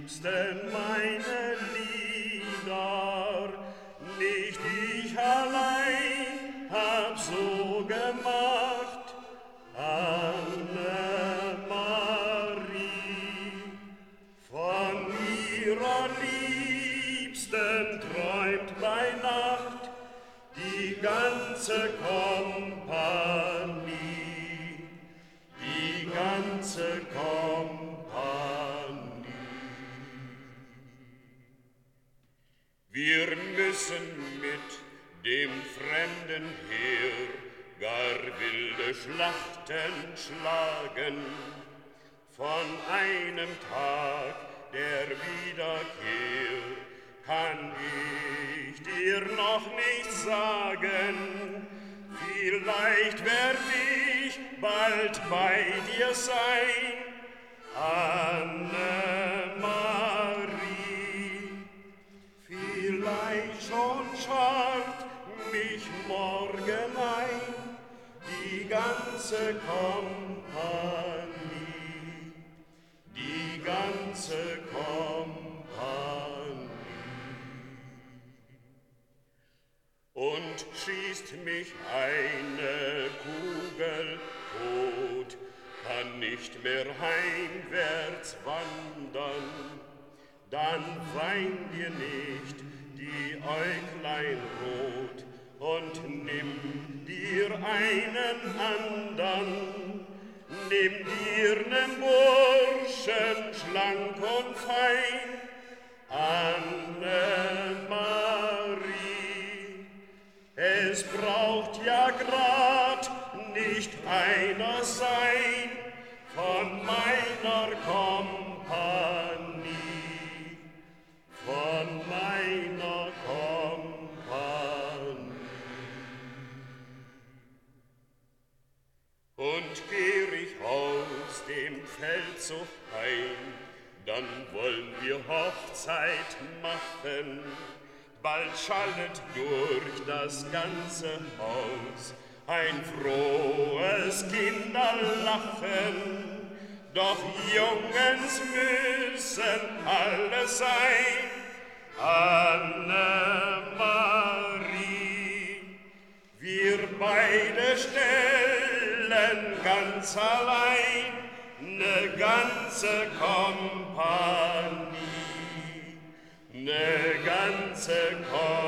liebsten meine Lieder, nicht ich allein hab so gemacht, Anne-Marie. Von ihrer Liebsten träumt bei Nacht die ganze Kompanie, die ganze Kompanie. Wir müssen mit dem fremden Heer gar wilde Schlachten schlagen. Von einem Tag der Wiederkehr kann ich dir noch nicht sagen. Vielleicht werd ich bald bei dir sein, Anne-Marie. Vielleicht schon scharrt mich morgen ein die ganze Kompanie, die ganze Kompanie. Und schießt mich eine Kugel tot, kann nicht mehr heimwärts wandern, dann wein dir nicht die Äuglein rot und nimm dir einen andern, nimm dir nen Burschen schlank und fein, Anne-Marie. Es braucht ja grad nicht einer sein von meiner Kompanie, von meiner Kompanie. Und kehr ich aus dem Feldzug heim, dann wollen wir Hochzeit machen. Bald schallet durch das ganze Haus ein frohes Kinderlachen. Doch Jungens müssen alle sein, Anne-Marie. Wir beide stellen ganz allein ne ganze Kompanie, ne ganze Kompanie.